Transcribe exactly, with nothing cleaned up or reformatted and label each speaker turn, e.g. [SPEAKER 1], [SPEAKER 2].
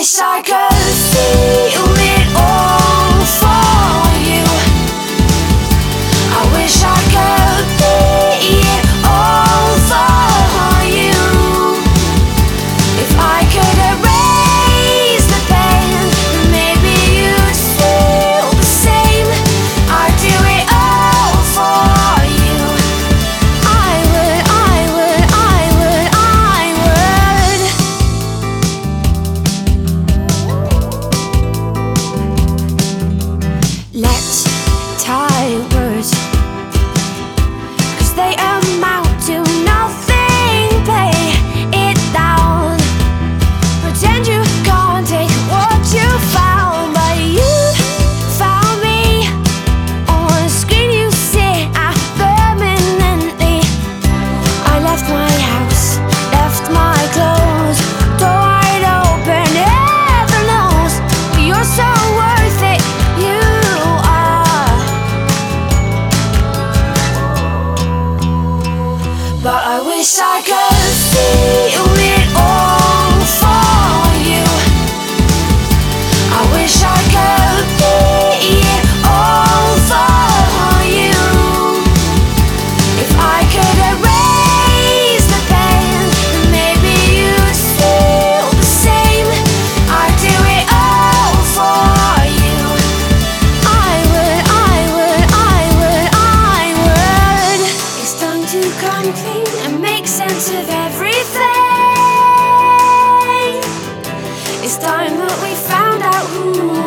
[SPEAKER 1] wish I could feel it all for you. I wish I could be it all for you. If I could erase the pain, then maybe you'd feel the same. I'd do it all for you. I would, I would, I would, I would. Let's tie words, 'cause they amount to nothing. Play it down. Pretend you can't take what you found, but you found me. On a screen you sit at permanently. I left my house, left my clothes, door wide open, heaven knows. But you're so worth it, you are. But I wish I could feel it all for you. I wish I could be it all for you. If I could erase the pain, then maybe you'd feel the same. I'd do it all for you. I would, I would, I would, I would. It's time to come clean and make sense of everything. It's time that we found out who